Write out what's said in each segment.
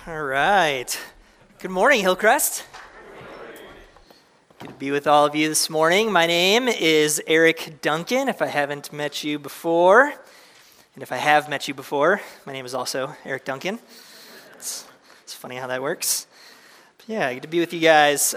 All right. Good morning, Hillcrest. Good to be with all of you this morning. My name is Eric Duncan, if I haven't met you before. And if I have met you before, my name is also Eric Duncan. It's funny how that works. But yeah, good to be with you guys.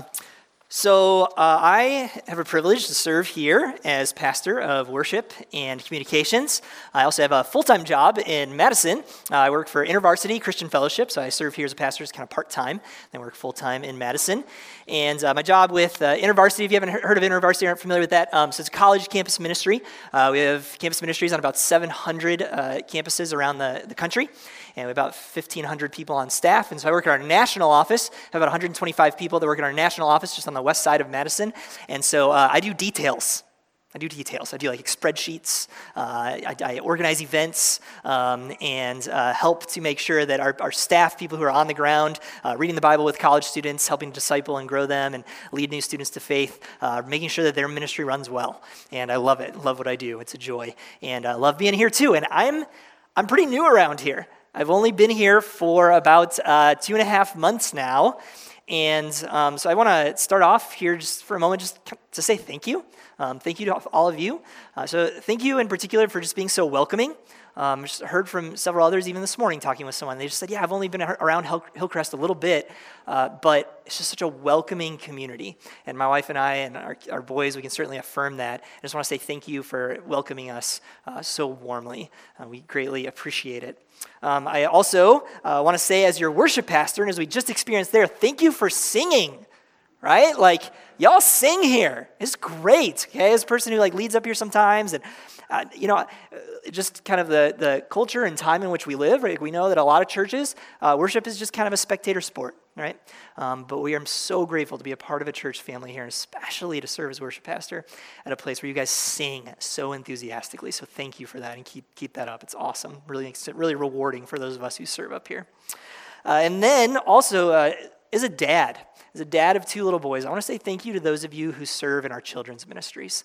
I have a privilege to serve here as pastor of worship and communications. I also have a full-time job in Madison. I work for InterVarsity Christian Fellowship, so I serve here as a pastor, is kind of part-time. Then work full-time in Madison. And my job with InterVarsity, if you haven't heard of InterVarsity, aren't familiar with that, so it's a college campus ministry. We have campus ministries on about 700 campuses around the country. And we have about 1,500 people on staff. And so I work at our national office. I have about 125 people that work in our national office just on the west side of Madison. And so I do details. I do like spreadsheets. I organize events and help to make sure that our staff, people who are on the ground, reading the Bible with college students, helping disciple and grow them and lead new students to faith, making sure that their ministry runs well. And I love it. Love what I do. It's a joy. And I love being here too. And I'm pretty new around here. I've only been here for about 2.5 months now, and so I want to start off here just for a moment just to say thank you. Thank you to all of you. So thank you in particular for just being so welcoming. Just heard from several others even this morning talking with someone. They just said, yeah, I've only been around Hillcrest a little bit, but it's just such a welcoming community. And my wife and I and our boys, we can certainly affirm that. I just want to say thank you for welcoming us so warmly. We greatly appreciate it. I also want to say as your worship pastor, and as we just experienced there, thank you for singing, right? Like, y'all sing here. It's great, okay? As a person who leads up here sometimes, and just kind of the culture and time in which we live, right? We know that a lot of churches, worship is just kind of a spectator sport, right? But we are so grateful to be a part of a church family here, and especially to serve as worship pastor at a place where you guys sing so enthusiastically. So thank you for that, and keep that up. It's awesome. Really rewarding for those of us who serve up here. And then also, as a dad of 2 little boys, I want to say thank you to those of you who serve in our children's ministries.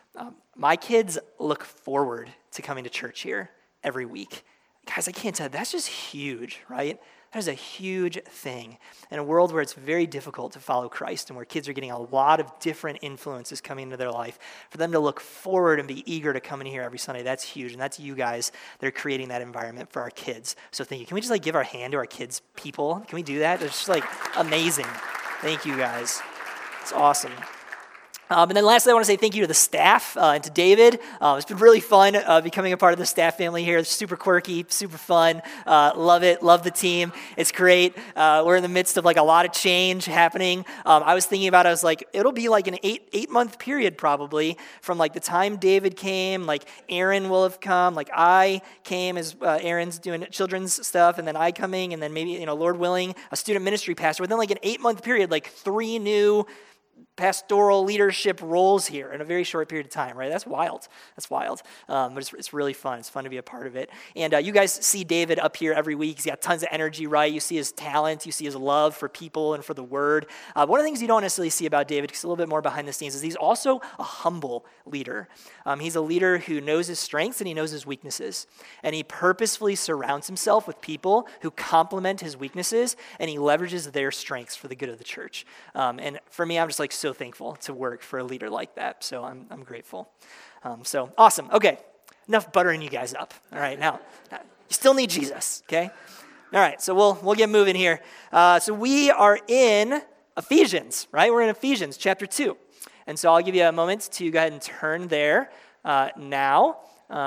My kids look forward to coming to church here every week. Guys, I can't tell you, that's just huge, right? That is a huge thing. In a world where it's very difficult to follow Christ and where kids are getting a lot of different influences coming into their life, for them to look forward and be eager to come in here every Sunday, that's huge. And that's you guys that are creating that environment for our kids. So thank you. Can we just give our hand to our kids, people? Can we do that? It's just amazing. Thank you guys. It's awesome. And then lastly, I want to say thank you to the staff and to David. It's been really fun becoming a part of the staff family here. It's super quirky, super fun. Love it. Love the team. It's great. We're in the midst of a lot of change happening. I was thinking about it. I was it'll be an eight-month period probably from the time David came, Aaron will have come, I came as Aaron's doing children's stuff, and then I coming, and then maybe, Lord willing, a student ministry pastor. Within an 8-month period, 3 new pastoral leadership roles here in a very short period of time, right? That's wild. But it's really fun. It's fun to be a part of it. And you guys see David up here every week. He's got tons of energy, right? You see his talent. You see his love for people and for the word. One of the things you don't necessarily see about David, because a little bit more behind the scenes, is he's also a humble leader. He's a leader who knows his strengths and he knows his weaknesses. And he purposefully surrounds himself with people who complement his weaknesses, and he leverages their strengths for the good of the church. And for me, I'm just so thankful to work for a leader like that. So I'm grateful. So awesome. Okay, enough buttering you guys up. All right, now you still need Jesus. Okay. All right, so we'll get moving here. So we are in Ephesians, right? We're in Ephesians chapter 2, and so I'll give you a moment to go ahead and turn there now.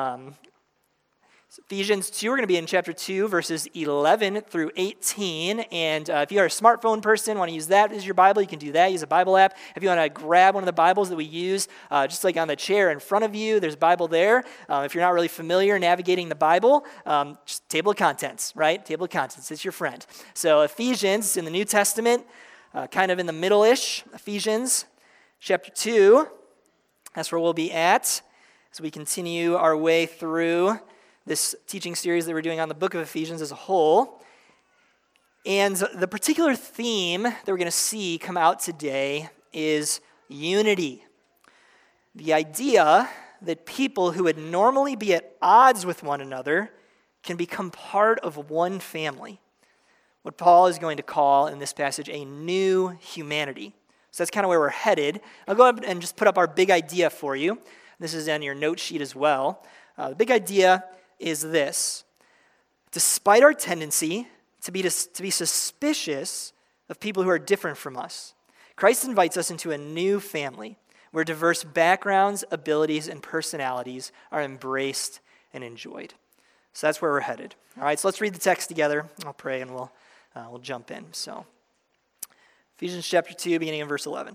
Ephesians 2, we're going to be in chapter 2, verses 11 through 18. And if you are a smartphone person, want to use that as your Bible, you can do that. Use a Bible app. If you want to grab one of the Bibles that we use, just on the chair in front of you, there's a Bible there. If you're not really familiar navigating the Bible, just table of contents, right? Table of contents, it's your friend. So Ephesians, it's in the New Testament, kind of in the middle-ish. Ephesians chapter 2, that's where we'll be at as we continue our way through this teaching series that we're doing on the book of Ephesians as a whole. And the particular theme that we're going to see come out today is unity. The idea that people who would normally be at odds with one another can become part of one family. what Paul is going to call in this passage a new humanity. So that's kind of where we're headed. I'll go ahead and just put up our big idea for you. This is on your note sheet as well. The big idea is this. Despite our tendency to be suspicious of people who are different from us, Christ invites us into a new family where diverse backgrounds, abilities, and personalities are embraced and enjoyed. So that's where we're headed. All right, so let's read the text together. I'll pray and we'll jump in. So, Ephesians chapter 2, beginning in verse 11.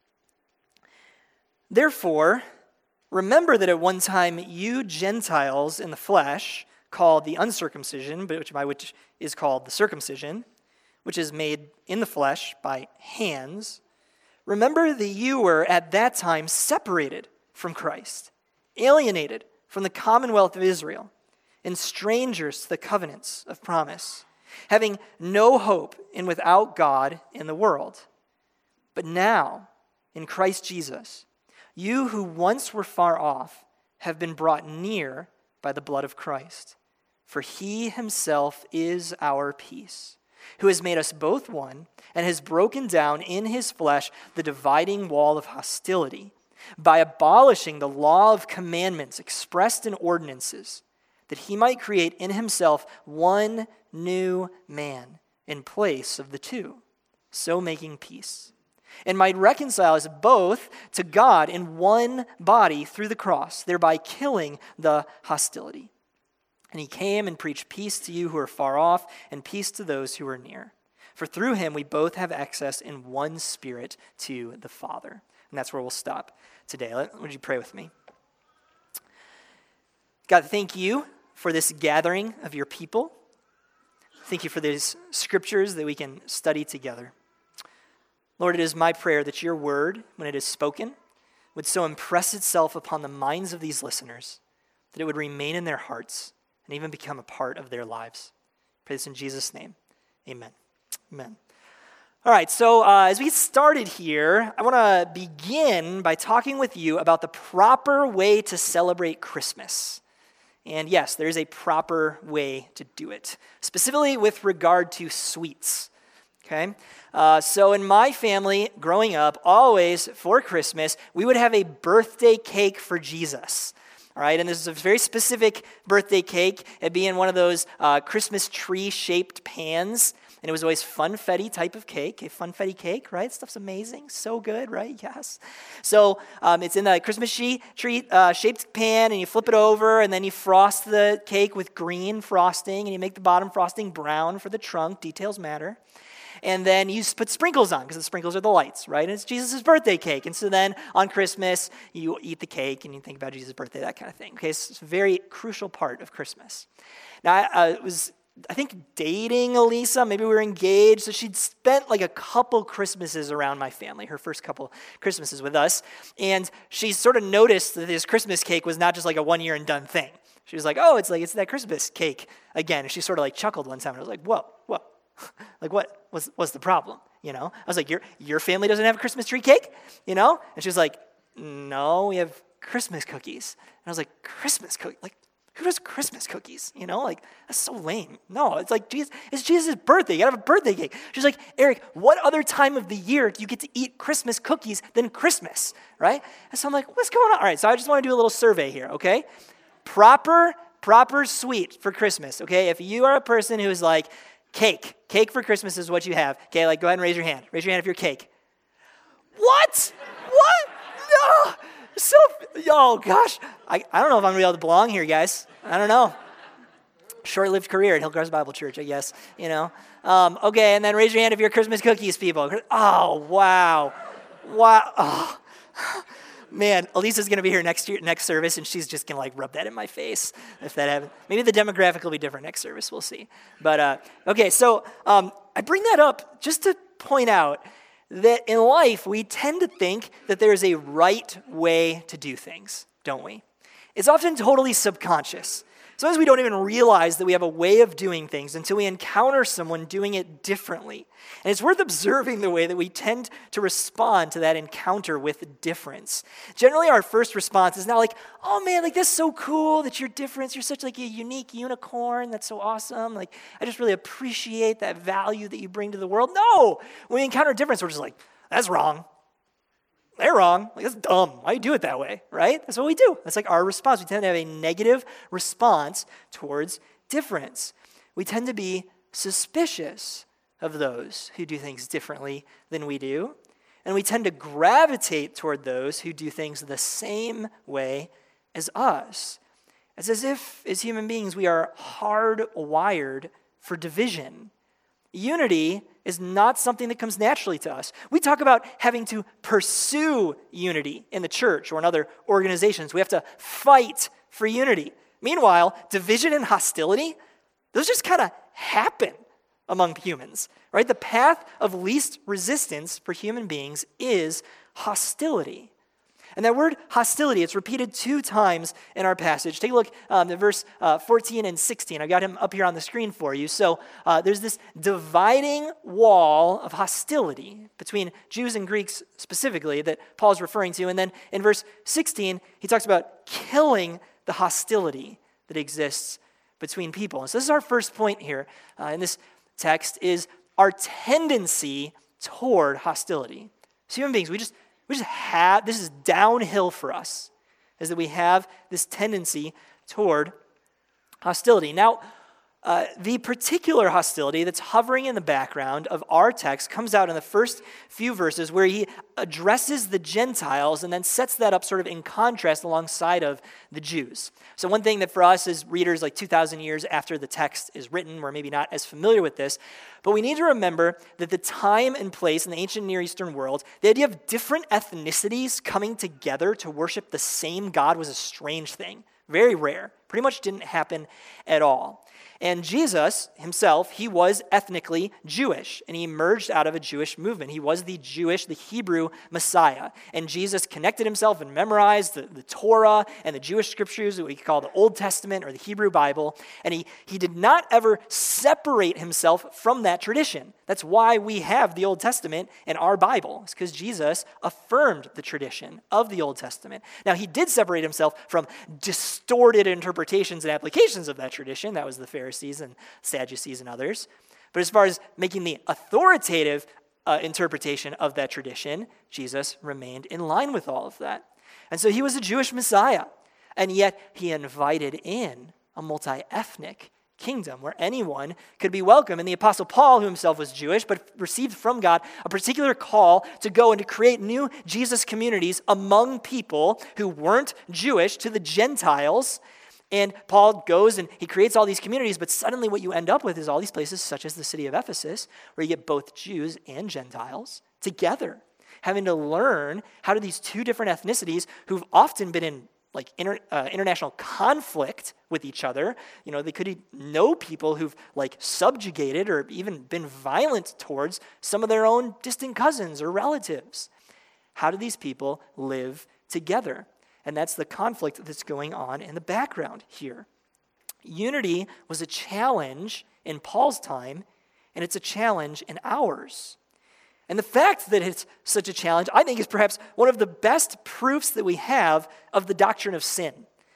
Therefore, remember that at one time you Gentiles in the flesh, called the uncircumcision, but which is called the circumcision, which is made in the flesh by hands, remember that you were at that time separated from Christ, alienated from the commonwealth of Israel, and strangers to the covenants of promise, having no hope and without God in the world. But now, in Christ Jesus, you who once were far off have been brought near by the blood of Christ. For he himself is our peace, who has made us both one and has broken down in his flesh the dividing wall of hostility by abolishing the law of commandments expressed in ordinances, that he might create in himself one new man in place of the two, so making peace, and might reconcile us both to God in one body through the cross, thereby killing the hostility. And he came and preached peace to you who are far off and peace to those who are near. For through him we both have access in one spirit to the Father. And that's where we'll stop today. Would you pray with me? God, thank you for this gathering of your people. Thank you for these scriptures that we can study together. Lord, it is my prayer that your word, when it is spoken, would so impress itself upon the minds of these listeners that it would remain in their hearts and even become a part of their lives. I pray this in Jesus' name. Amen. Amen. All right, so as we get started here, I want to begin by talking with you about the proper way to celebrate Christmas. And yes, there is a proper way to do it, specifically with regard to sweets. Okay? So in my family, growing up, always for Christmas, we would have a birthday cake for Jesus. All right, and this is a very specific birthday cake. It'd be in one of those Christmas tree-shaped pans, and it was always funfetti type of cake, a funfetti cake, right? Stuff's amazing, so good, right? Yes. So it's in the Christmas tree-shaped pan, and you flip it over, and then you frost the cake with green frosting, and you make the bottom frosting brown for the trunk. Details matter. And then you put sprinkles on, because the sprinkles are the lights, right? And it's Jesus' birthday cake. And so then on Christmas, you eat the cake and you think about Jesus' birthday, that kind of thing. Okay, so it's a very crucial part of Christmas. Now, I was dating Elisa. Maybe we were engaged. So she'd spent like a couple Christmases around my family, her first couple Christmases with us. And she sort of noticed that this Christmas cake was not just like a one year and done thing. She was like, oh, it's that Christmas cake again. And she sort of like chuckled one time. And I was like, whoa. Like what's the problem? You know? I was like, your family doesn't have a Christmas tree cake? You know? And she was like, no, we have Christmas cookies. And I was like, Christmas cookies? Like, who does Christmas cookies? You know, like, that's so lame. No, it's like, it's Jesus' birthday. You gotta have a birthday cake. She's like, Eric, what other time of the year do you get to eat Christmas cookies than Christmas, right? And so I'm like, what's going on? All right, so I just want to do a little survey here, okay? Proper sweet for Christmas, okay? If you are a person who's like, Cake for Christmas is what you have. Okay, like go ahead and raise your hand. Raise your hand if you're cake. What? No. Oh gosh. I don't know if I'm going to be able to belong here, guys. I don't know. Short-lived career at Hillcrest Bible Church, I guess. You know. Okay, and then raise your hand if you're Christmas cookies people. Oh, wow. Oh. Man, Elisa's going to be here next service, and she's just going to like rub that in my face if that happens. Maybe the demographic will be different next service. We'll see. But, okay, so I bring that up just to point out that in life, we tend to think that there's a right way to do things, don't we? It's often totally subconscious. Sometimes we don't even realize that we have a way of doing things until we encounter someone doing it differently. And it's worth observing the way that we tend to respond to that encounter with difference. Generally, our first response is not like, oh man, like that's so cool that you're different. You're such like a unique unicorn. That's so awesome. Like, I just really appreciate that value that you bring to the world. No, when we encounter difference, we're just like, that's wrong. They're wrong. Like, that's dumb. Why do you do it that way, right? That's what we do. That's like our response. We tend to have a negative response towards difference. We tend to be suspicious of those who do things differently than we do. And we tend to gravitate toward those who do things the same way as us. It's as if, as human beings, we are hardwired for division. Unity is not something that comes naturally to us. We talk about having to pursue unity in the church or in other organizations. We have to fight for unity. Meanwhile, division and hostility, those just kind of happen among humans, right? The path of least resistance for human beings is hostility. And that word hostility, it's repeated 2 times in our passage. Take a look at verse 14 and 16. I've got him up here on the screen for you. So there's this dividing wall of hostility between Jews and Greeks specifically that Paul's referring to. And then in verse 16, he talks about killing the hostility that exists between people. And so this is our first point here in this text, is our tendency toward hostility. So human beings, we just have, this is downhill for us, is that we have this tendency toward hostility. Now, the particular hostility that's hovering in the background of our text comes out in the first few verses where he addresses the Gentiles and then sets that up sort of in contrast alongside of the Jews. So one thing that for us as readers like 2,000 years after the text is written, we're maybe not as familiar with this, but we need to remember that the time and place in the ancient Near Eastern world, the idea of different ethnicities coming together to worship the same God was a strange thing. Very rare. Pretty much didn't happen at all. And Jesus himself, he was ethnically Jewish, and he emerged out of a Jewish movement. He was the Hebrew Messiah. And Jesus connected himself and memorized the Torah and the Jewish scriptures that we call the Old Testament or the Hebrew Bible. And he did not ever separate himself from that tradition. That's why we have the Old Testament in our Bible. It's because Jesus affirmed the tradition of the Old Testament. Now, he did separate himself from distorted interpretations and applications of that tradition. That was the Pharisees and Sadducees and others. But as far as making the authoritative interpretation of that tradition, Jesus remained in line with all of that. And so he was a Jewish Messiah, and yet he invited in a multi-ethnic kingdom where anyone could be welcome. And the Apostle Paul, who himself was Jewish, but received from God a particular call to go and to create new Jesus communities among people who weren't Jewish, to the Gentiles. And Paul goes and he creates all these communities, but suddenly what you end up with is all these places, such as the city of Ephesus, where you get both Jews and Gentiles together, having to learn how do these two different ethnicities who've often been in like international conflict with each other. You know, they could know people who've like subjugated or even been violent towards some of their own distant cousins or relatives. How do these people live together? And that's the conflict that's going on in the background here. Unity was a challenge in Paul's time, and it's a challenge in ours. And the fact that it's such a challenge, I think, is perhaps one of the best proofs that we have of the doctrine of sin.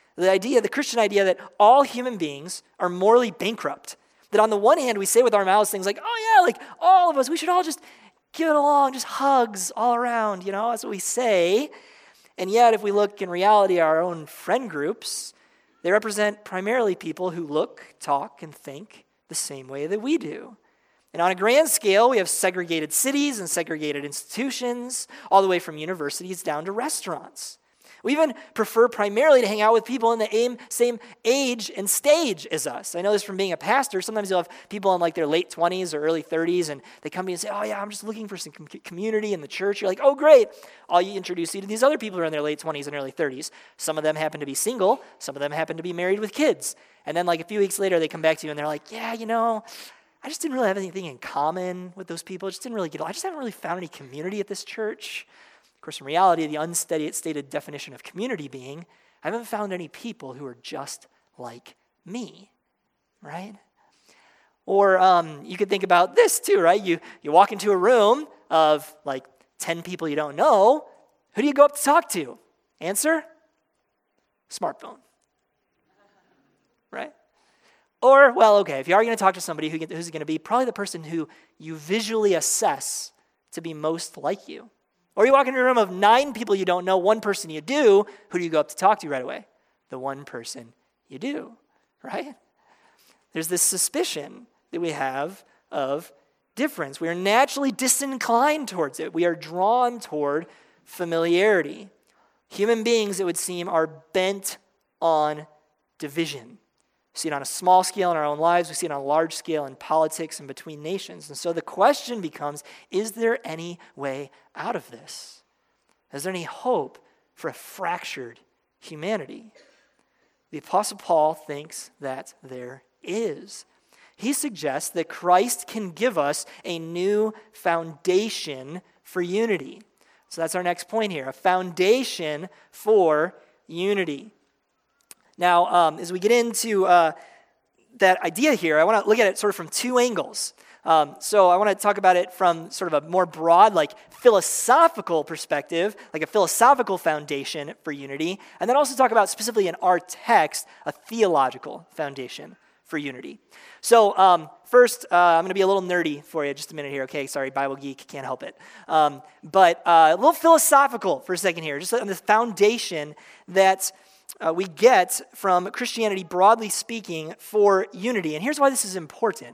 The Christian idea that all human beings are morally bankrupt. That on the one hand, we say with our mouths things like, oh yeah, like all of us, we should all just get along, just hugs all around, you know, that's what we say. And yet, if we look in reality at our own friend groups, they represent primarily people who look, talk, and think the same way that we do. And on a grand scale, we have segregated cities and segregated institutions, all the way from universities down to restaurants. We even prefer primarily to hang out with people in the same age and stage as us. I know this from being a pastor. Sometimes you'll have people in like their late 20s or early 30s, and they come to you and say, oh yeah, I'm just looking for some community in the church. You're like, oh great. I'll introduce you to these other people who are in their late 20s and early 30s. Some of them happen to be single. Some of them happen to be married with kids. And then like a few weeks later, they come back to you and they're like, yeah, you know, I just didn't really have anything in common with those people. I just haven't really found any community at this church. Of course, in reality, the unstated definition of community being, I haven't found any people who are just like me, right? Or you could think about this too, right? You walk into a room of like 10 people you don't know. Who do you go up to talk to? Answer? Smartphone, right? Or, well, okay, if you are going to talk to somebody who's going to be probably the person who you visually assess to be most like you. Or you walk into a room of 9 people you don't know, one person you do, who do you go up to talk to right away? The one person you do, right? There's this suspicion that we have of difference. We are naturally disinclined towards it. We are drawn toward familiarity. Human beings, it would seem, are bent on division. We see it on a small scale in our own lives. We see it on a large scale in politics and between nations. And so the question becomes, is there any way out of this? Is there any hope for a fractured humanity? The Apostle Paul thinks that there is. He suggests that Christ can give us a new foundation for unity. So that's our next point here, a foundation for unity. Now, as we get into that idea here, I want to look at it sort of from 2 angles. So I want to talk about it from sort of a more broad, like philosophical perspective, like a philosophical foundation for unity, and then also talk about specifically in our text, a theological foundation for unity. So first, I'm going to be a little nerdy for you just a minute here. Okay, sorry, Bible geek, can't help it. But a little philosophical for a second here, just on the foundation that we get from Christianity, broadly speaking, for unity. And here's why this is important.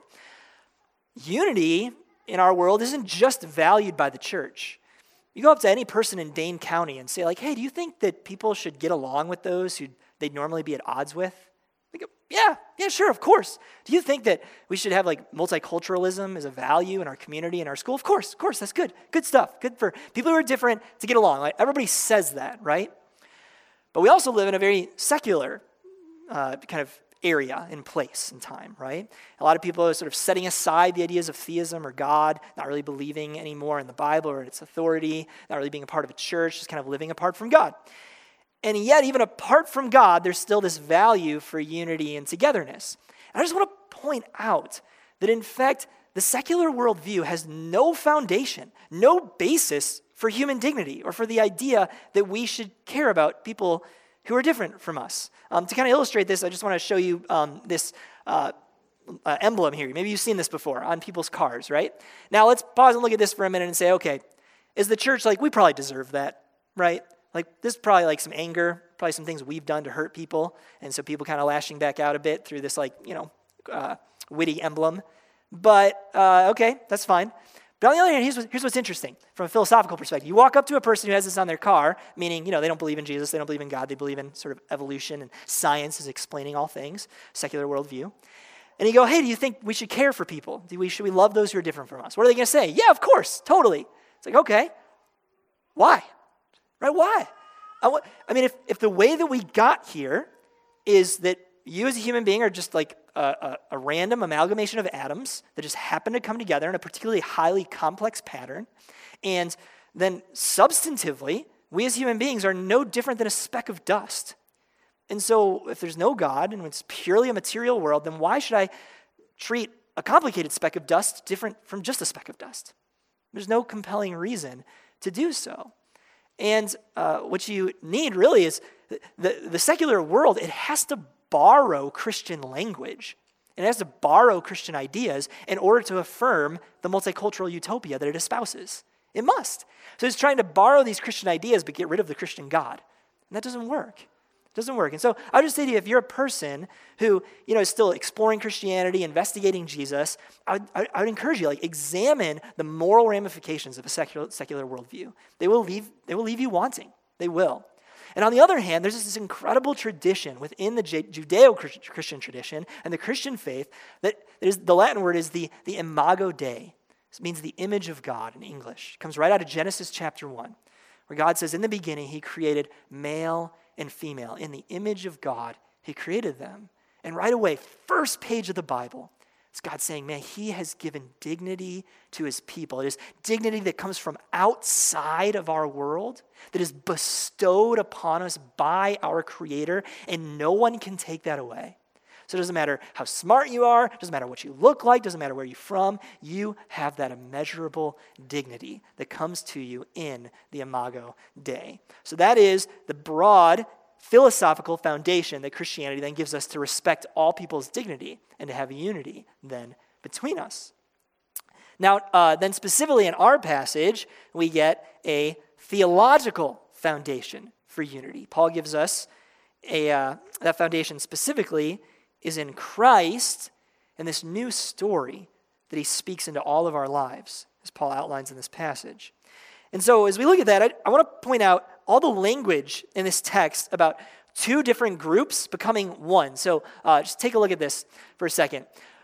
Unity in our world isn't just valued by the church. You go up to any person in Dane County and say, like, hey, do you think that people should get along with those who they'd normally be at odds with? They go, yeah, sure, of course. Do you think that we should have like multiculturalism as a value in our community, in our school? Of course, that's good. Good stuff. Good for people who are different to get along. Like, everybody says that, right? But we also live in a very secular kind of area and place and time, right? A lot of people are sort of setting aside the ideas of theism or God, not really believing anymore in the Bible or its authority, not really being a part of a church, just kind of living apart from God. And yet, even apart from God, there's still this value for unity and togetherness. And I just want to point out that, in fact, the secular worldview has no foundation, no basis for human dignity or for the idea that we should care about people who are different from us. To kind of illustrate this, I just want to show you this emblem here. Maybe you've seen this before on people's cars, right? Now, let's pause and look at this for a minute and say, okay, is the church like, we probably deserve that, right? Like, this is probably like some anger, probably some things we've done to hurt people, and so people kind of lashing back out a bit through this, like, witty emblem. But, okay, that's fine. But on the other hand, here's what's interesting from a philosophical perspective. You walk up to a person who has this on their car, meaning, they don't believe in Jesus, they don't believe in God, they believe in sort of evolution and science is explaining all things, secular worldview. And you go, hey, do you think we should care for people? Should we love those who are different from us? What are they going to say? Yeah, of course, totally. It's like, okay, why? Right, why? I mean, if the way that we got here is that you as a human being are just like a random amalgamation of atoms that just happen to come together in a particularly highly complex pattern, and then substantively, we as human beings are no different than a speck of dust. And so if there's no God and it's purely a material world, then why should I treat a complicated speck of dust different from just a speck of dust? There's no compelling reason to do so. And what you need really is the secular world, it has to borrow Christian language. And it has to borrow Christian ideas in order to affirm the multicultural utopia that it espouses. It must. So it's trying to borrow these Christian ideas but get rid of the Christian God. And that doesn't work. It doesn't work. And so I would just say to you, if you're a person who is still exploring Christianity, investigating Jesus, I would encourage you, examine the moral ramifications of a secular worldview. They will leave you wanting. They will. And on the other hand, there's this incredible tradition within the Judeo-Christian tradition and the Christian faith that the Latin word is the imago Dei. This means the image of God in English. It comes right out of Genesis chapter 1, where God says, in the beginning, he created male and female. In the image of God, he created them. And right away, first page of the Bible, it's God saying, man, he has given dignity to his people. It is dignity that comes from outside of our world, that is bestowed upon us by our Creator, and no one can take that away. So it doesn't matter how smart you are, doesn't matter what you look like, doesn't matter where you're from, you have that immeasurable dignity that comes to you in the Imago Dei. So that is the broad philosophical foundation that Christianity then gives us to respect all people's dignity and to have unity then between us. Now, then specifically in our passage, we get a theological foundation for unity. Paul gives us that foundation specifically is in Christ and this new story that he speaks into all of our lives, as Paul outlines in this passage. And so as we look at that, I want to point out all the language in this text about two different groups becoming one. So just take a look at this for a second.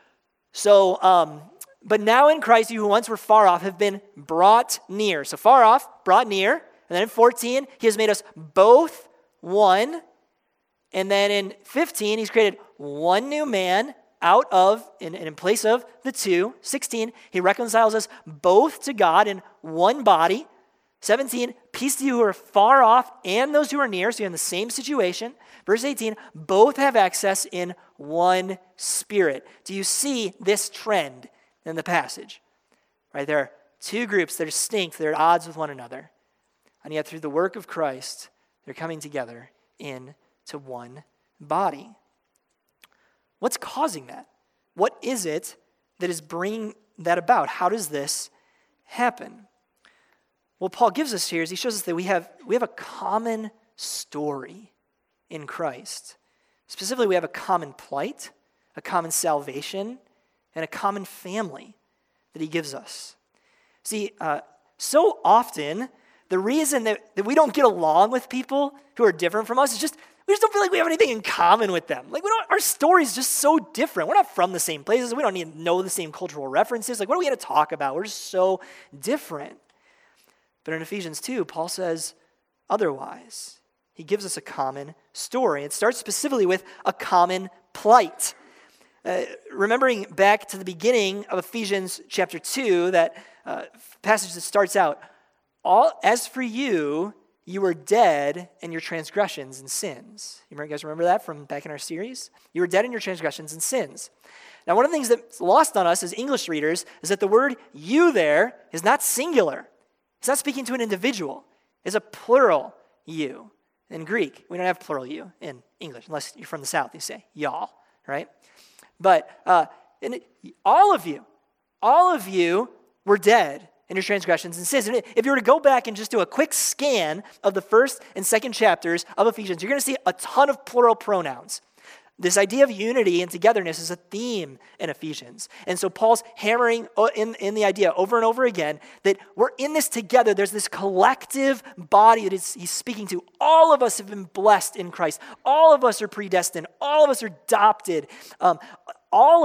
So, but now in Christ, you who once were far off have been brought near. So far off, brought near. And then in 14, he has made us both one. And then in 15, he's created one new man out of, and in place of the two. 16, he reconciles us both to God in one body. 17, peace to you who are far off and those who are near, so you're in the same situation. Verse 18, both have access in one spirit. Do you see this trend in the passage? Right, there are two groups that are distinct, they're at odds with one another. And yet through the work of Christ, they're coming together into one body. What's causing that? What is it that is bringing that about? How does this happen? What Paul gives us here is he shows us that we have a common story in Christ. Specifically, we have a common plight, a common salvation, and a common family that he gives us. See, so often, the reason that we don't get along with people who are different from us is just we just don't feel like we have anything in common with them. Like, our story is just so different. We're not from the same places. We don't need to know the same cultural references. Like, what are we going to talk about? We're just so different. But in Ephesians 2, Paul says otherwise. He gives us a common story. It starts specifically with a common plight. Remembering back to the beginning of Ephesians chapter 2, that passage that starts out, as for you, you were dead in your transgressions and sins. You guys remember that from back in our series? You were dead in your transgressions and sins. Now, one of the things that's lost on us as English readers is that the word you there is not singular. It's not speaking to an individual. It's a plural you. In Greek, we don't have plural you in English, unless you're from the South, you say y'all, right? But all of you were dead in your transgressions and sins. And if you were to go back and just do a quick scan of the first and second chapters of Ephesians, you're going to see a ton of plural pronouns. This idea of unity and togetherness is a theme in Ephesians. And so Paul's hammering in the idea over and over again that we're in this together. There's this collective body that he's speaking to. All of us have been blessed in Christ. All of us are predestined. All of us are adopted. All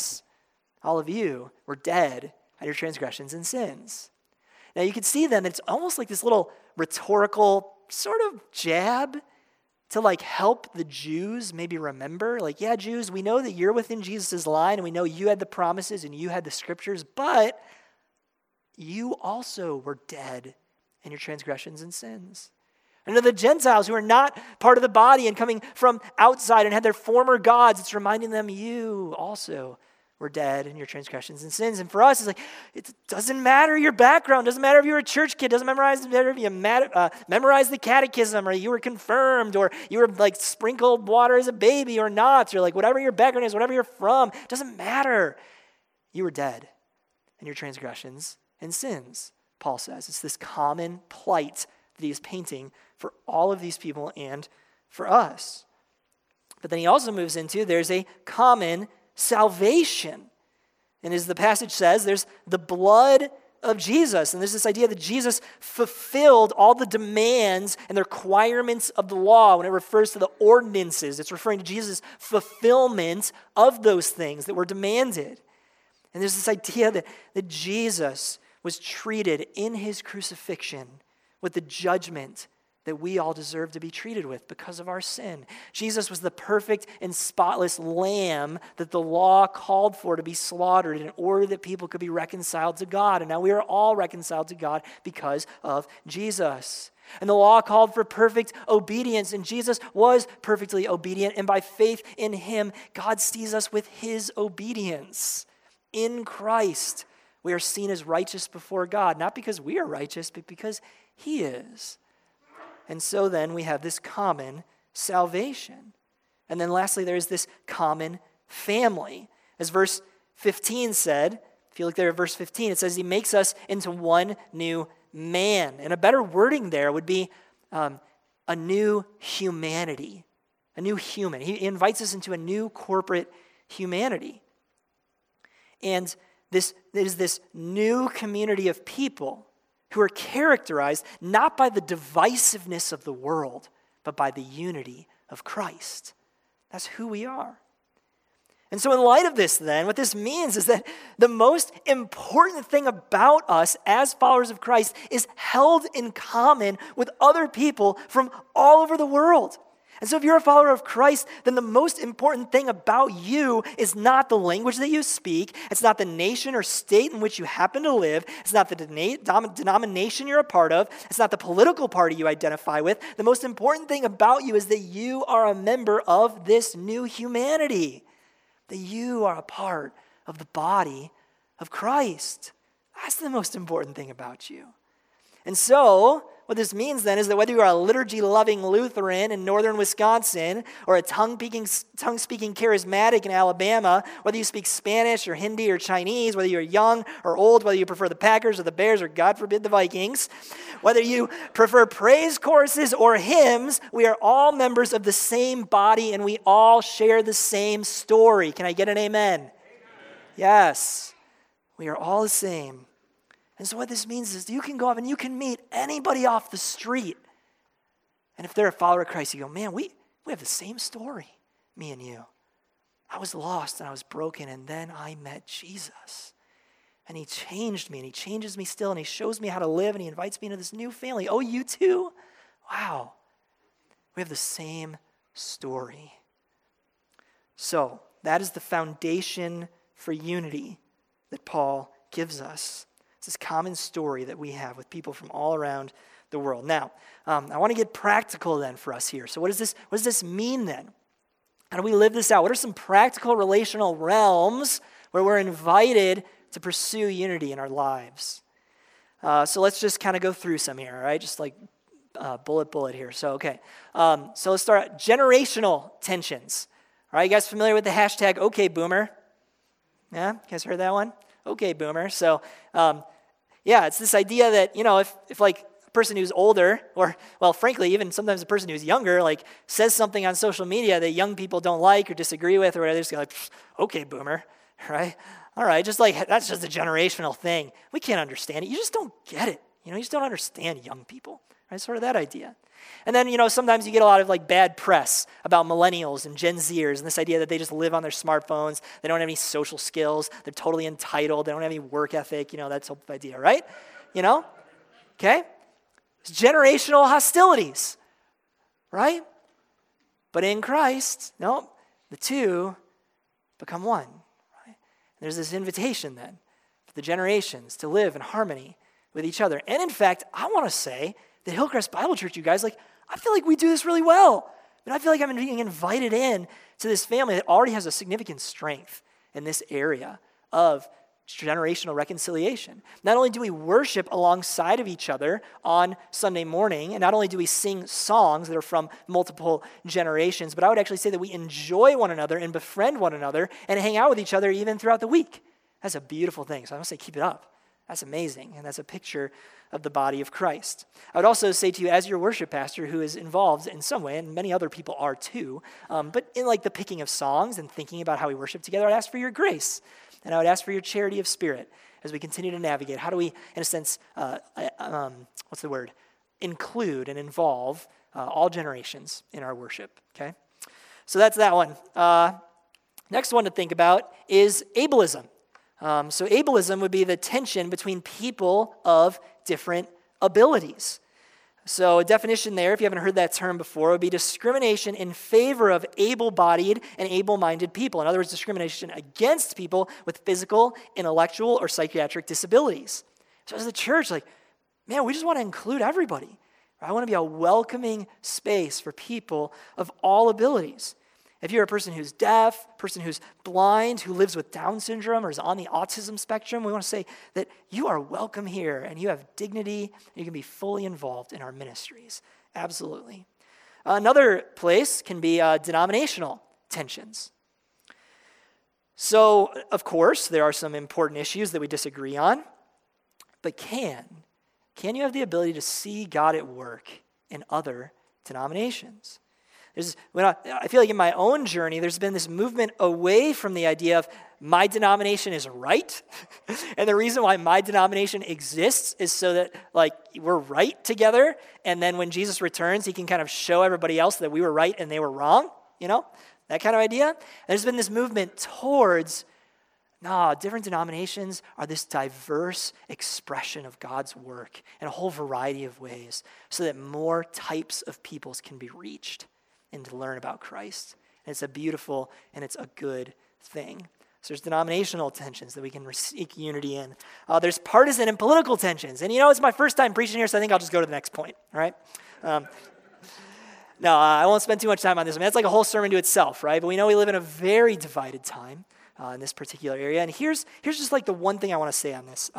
of you were dead at your transgressions and sins. Now you can see then that it's almost like this little rhetorical sort of jab to help the Jews maybe remember, yeah, Jews, we know that you're within Jesus' line and we know you had the promises and you had the scriptures, but you also were dead in your transgressions and sins. And to the Gentiles who are not part of the body and coming from outside and had their former gods, it's reminding them you also were dead in your transgressions and sins. And for us, it's it doesn't matter your background. It doesn't matter if you were a church kid. It doesn't matter if you memorized the catechism or you were confirmed or you were sprinkled water as a baby or not, or whatever your background is, whatever you're from. It doesn't matter. You were dead in your transgressions and sins, Paul says. It's this common plight that he is painting for all of these people and for us. But then he also moves into there's a common salvation. And as the passage says, there's the blood of Jesus. And there's this idea that Jesus fulfilled all the demands and the requirements of the law. When it refers to the ordinances, it's referring to Jesus' fulfillment of those things that were demanded. And there's this idea that Jesus was treated in his crucifixion with the judgment that we all deserve to be treated with because of our sin. Jesus was the perfect and spotless lamb that the law called for to be slaughtered in order that people could be reconciled to God. And now we are all reconciled to God because of Jesus. And the law called for perfect obedience, and Jesus was perfectly obedient. And by faith in him, God sees us with his obedience. In Christ, we are seen as righteous before God, not because we are righteous, but because he is. And so then we have this common salvation. And then lastly, there is this common family. As verse 15 said, if you look there at verse 15, it says he makes us into one new man. And a better wording there would be a new humanity, a new human. He invites us into a new corporate humanity. And this is this new community of people who are characterized not by the divisiveness of the world, but by the unity of Christ. That's who we are. And so in light of this then, what this means is that the most important thing about us as followers of Christ is held in common with other people from all over the world. And so if you're a follower of Christ, then the most important thing about you is not the language that you speak. It's not the nation or state in which you happen to live. It's not the denomination you're a part of. It's not the political party you identify with. The most important thing about you is that you are a member of this new humanity, that you are a part of the body of Christ. That's the most important thing about you. And so what this means then is that whether you are a liturgy-loving Lutheran in northern Wisconsin or a tongue-speaking charismatic in Alabama, whether you speak Spanish or Hindi or Chinese, whether you're young or old, whether you prefer the Packers or the Bears or, God forbid, the Vikings, whether you prefer praise choruses or hymns, we are all members of the same body and we all share the same story. Can I get an amen? Amen. Yes. We are all the same. And so what this means is you can go up and you can meet anybody off the street. And if they're a follower of Christ, you go, man, we have the same story, me and you. I was lost and I was broken, and then I met Jesus. And he changed me, and he changes me still, and he shows me how to live, and he invites me into this new family. Oh, you too? Wow. We have the same story. So that is the foundation for unity that Paul gives us. This common story that we have with people from all around the world. Now, I want to get practical then for us here. So what does this mean then? How do we live this out? What are some practical relational realms where we're invited to pursue unity in our lives? So let's just kind of go through some here, all right? Just like bullet here. So, okay. So let's start generational tensions. All right, you guys familiar with the hashtag OKBoomer? Yeah, you guys heard that one? Okay, boomer. So, it's this idea that, if like a person who's older, or, well, frankly, even sometimes a person who's younger, like, says something on social media that young people don't like or disagree with, or whatever, they're just like, okay, boomer, right? All right, just like, that's just a generational thing. We can't understand it. You just don't get it. You just don't understand young people, right? Sort of that idea. And then, sometimes you get a lot of like bad press about millennials and Gen Zers and this idea that they just live on their smartphones. They don't have any social skills. They're totally entitled. They don't have any work ethic. That whole idea, right? Okay? It's generational hostilities, right? But in Christ, no, the two become one, right? There's this invitation then for the generations to live in harmony with each other. And in fact, I want to say that Hillcrest Bible Church, you guys, I feel like we do this really well. I feel like I'm being invited in to this family that already has a significant strength in this area of generational reconciliation. Not only do we worship alongside of each other on Sunday morning, and not only do we sing songs that are from multiple generations, but I would actually say that we enjoy one another and befriend one another and hang out with each other even throughout the week. That's a beautiful thing. So I want to say keep it up. That's amazing, and that's a picture of the body of Christ. I would also say to you, as your worship pastor who is involved in some way, and many other people are too, but in like the picking of songs and thinking about how we worship together, I'd ask for your grace, and I would ask for your charity of spirit as we continue to navigate. How do we, in a sense, include and involve all generations in our worship, okay? So that's that one. Next one to think about is ableism. So ableism would be the tension between people of different abilities. So a definition there, if you haven't heard that term before, would be discrimination in favor of able-bodied and able-minded people. In other words, discrimination against people with physical, intellectual, or psychiatric disabilities. So as a church, man, we just want to include everybody. I want to be a welcoming space for people of all abilities. If you're a person who's deaf, person who's blind, who lives with Down syndrome or is on the autism spectrum, we want to say that you are welcome here and you have dignity and you can be fully involved in our ministries. Absolutely. Another place can be denominational tensions. So, of course, there are some important issues that we disagree on, but can you have the ability to see God at work in other denominations? I feel like in my own journey, there's been this movement away from the idea of my denomination is right. And the reason why my denomination exists is so that we're right together. And then when Jesus returns, he can kind of show everybody else that we were right and they were wrong, that kind of idea. And there's been this movement towards, different denominations are this diverse expression of God's work in a whole variety of ways so that more types of peoples can be reached and to learn about Christ. And it's a beautiful and it's a good thing. So there's denominational tensions that we can seek unity in. There's partisan and political tensions. And it's my first time preaching here, so I think I'll just go to the next point, all right? I won't spend too much time on this. That's like a whole sermon to itself, right? But we know we live in a very divided time in this particular area. And here's just the one thing I want to say on this.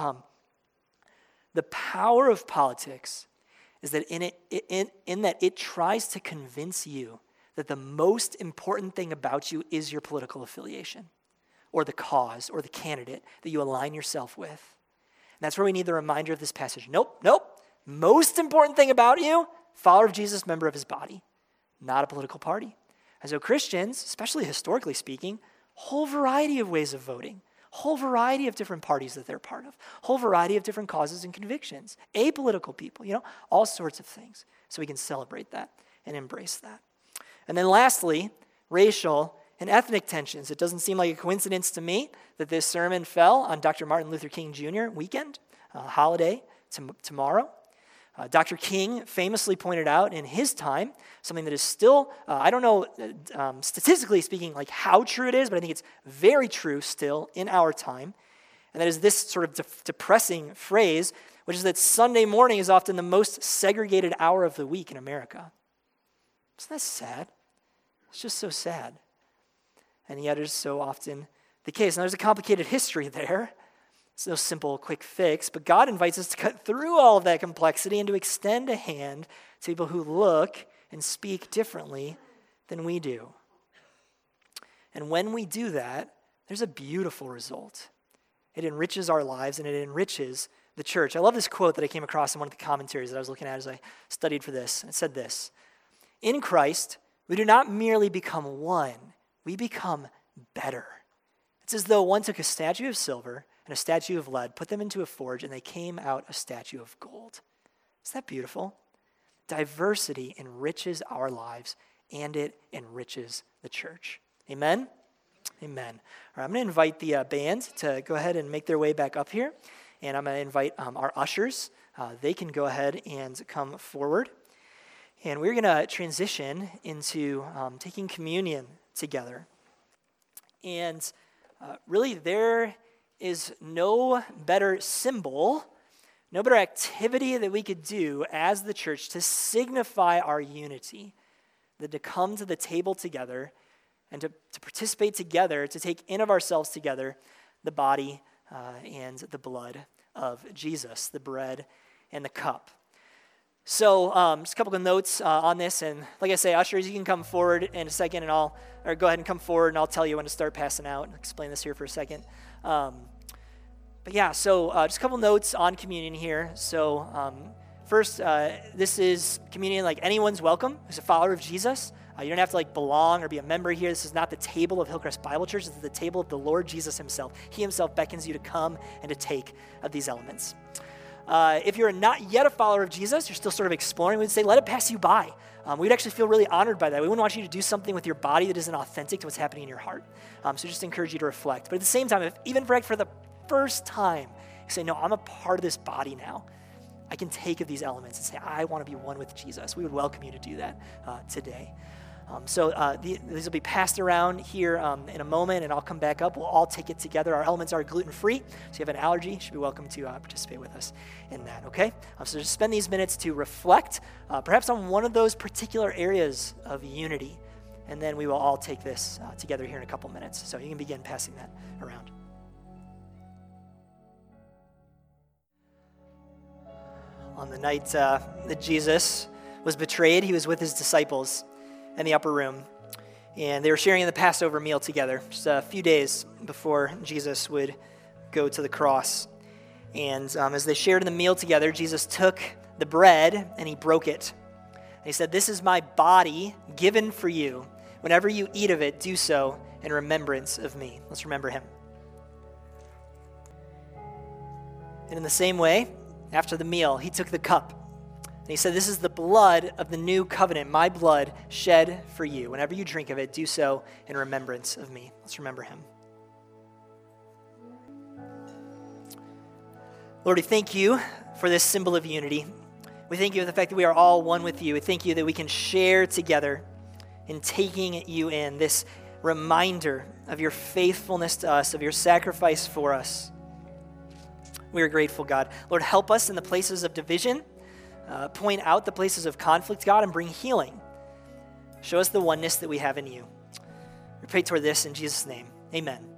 The power of politics is that in that it tries to convince you that the most important thing about you is your political affiliation or the cause or the candidate that you align yourself with. And that's where we need the reminder of this passage. Nope. Most important thing about you, follower of Jesus, member of his body, not a political party. And so Christians, especially historically speaking, whole variety of ways of voting, whole variety of different parties that they're part of, whole variety of different causes and convictions, apolitical people, all sorts of things. So we can celebrate that and embrace that. And then lastly, racial and ethnic tensions. It doesn't seem like a coincidence to me that this sermon fell on Dr. Martin Luther King Jr. weekend, holiday tomorrow. Dr. King famously pointed out in his time something that is still, I don't know statistically speaking how true it is, but I think it's very true still in our time. And that is this sort of depressing phrase, which is that Sunday morning is often the most segregated hour of the week in America. Isn't that sad? It's just so sad. And yet it is so often the case. Now there's a complicated history there. It's no simple, quick fix, but God invites us to cut through all of that complexity and to extend a hand to people who look and speak differently than we do. And when we do that, there's a beautiful result. It enriches our lives and it enriches the church. I love this quote that I came across in one of the commentaries that I was looking at as I studied for this. And it said this: "In Christ, we do not merely become one, we become better. It's as though one took a statue of silver and a statue of lead, put them into a forge, and they came out a statue of gold." Isn't that beautiful? Diversity enriches our lives, and it enriches the church. Amen? Amen. All right, I'm going to invite the band to go ahead and make their way back up here, and I'm going to invite our ushers. They can go ahead and come forward, and we're going to transition into taking communion together. And really, there is no better symbol, no better activity that we could do as the church to signify our unity than to come to the table together and to participate together, to take in of ourselves together the body and the blood of Jesus, the bread and the cup. So just a couple of notes on this, and like I say, ushers, you can come forward in a second, and go ahead and come forward, and I'll tell you when to start passing out. I'll explain this here for a second. But yeah, so just a couple notes on communion here. So first, this is communion like anyone's welcome who's a follower of Jesus. You don't have to belong or be a member here. This is not the table of Hillcrest Bible Church. This is the table of the Lord Jesus himself. He himself beckons you to come and to take of these elements. If you're not yet a follower of Jesus, you're still sort of exploring, we'd say let it pass you by. We'd actually feel really honored by that. We wouldn't want you to do something with your body that isn't authentic to what's happening in your heart. So just encourage you to reflect. But at the same time, if even for the first time, you say, no, I'm a part of this body now. I can take of these elements and say, I want to be one with Jesus. We would welcome you to do that today. These will be passed around here in a moment, and I'll come back up. We'll all take it together. Our elements are gluten-free, so if you have an allergy, you should be welcome to participate with us in that, okay? So just spend these minutes to reflect, perhaps on one of those particular areas of unity, and then we will all take this together here in a couple minutes. So you can begin passing that around. On the night that Jesus was betrayed, he was with his disciples in the upper room, and they were sharing in the Passover meal together, just a few days before Jesus would go to the cross. And as they shared in the meal together, Jesus took the bread and he broke it. And he said, "This is my body given for you. Whenever you eat of it, do so in remembrance of me." Let's remember him. And in the same way, after the meal, he took the cup. And he said, "This is the blood of the new covenant, my blood shed for you. Whenever you drink of it, do so in remembrance of me." Let's remember him. Lord, we thank you for this symbol of unity. We thank you for the fact that we are all one with you. We thank you that we can share together in taking you in, this reminder of your faithfulness to us, of your sacrifice for us. We are grateful, God. Lord, help us in the places of division. Point out the places of conflict, God, and bring healing. Show us the oneness that we have in you. We pray toward this in Jesus' name. Amen.